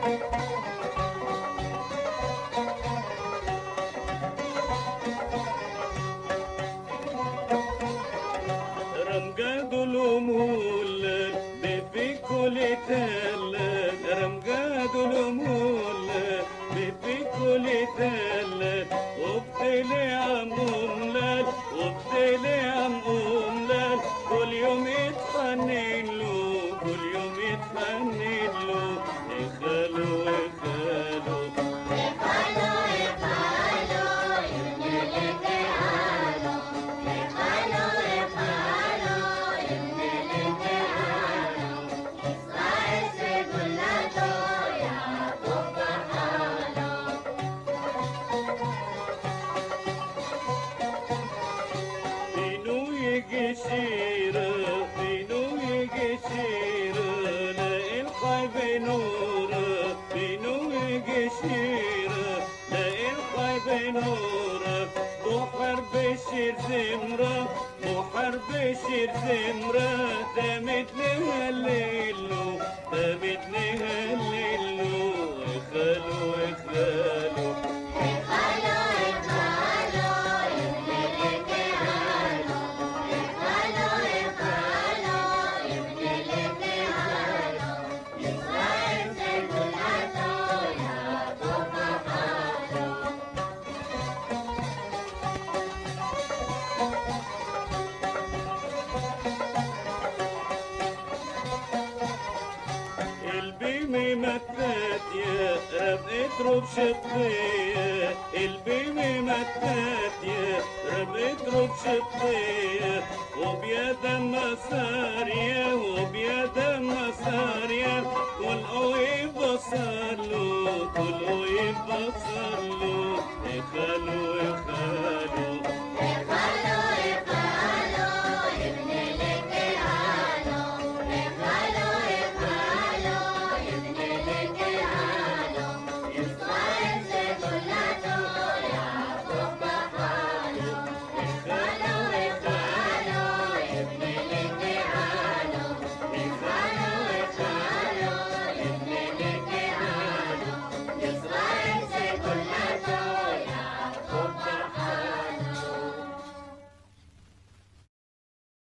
رمجاد الأمول بفكل تلات، رمجاد الأمول بفكل تلات، وبتلي عم أملال وبتلي عم أملال، كل يوم يتفنن له كل يوم يتفنن له، يخالو يخالو شيرة فينو يجي شيرة لا القلب نورة فينو يجي شيرة لا القلب نورة بحر بشير زمرة بحر بشير زمرة دامت لها الليلو دامت لها الليلو اخالو اخالو البيمي متات يا رب اضرب شطية البيمي متات يا رب اضرب شطية وبيدا مسارية وبيدا مسارية والقوي بصر له والقوي بصر له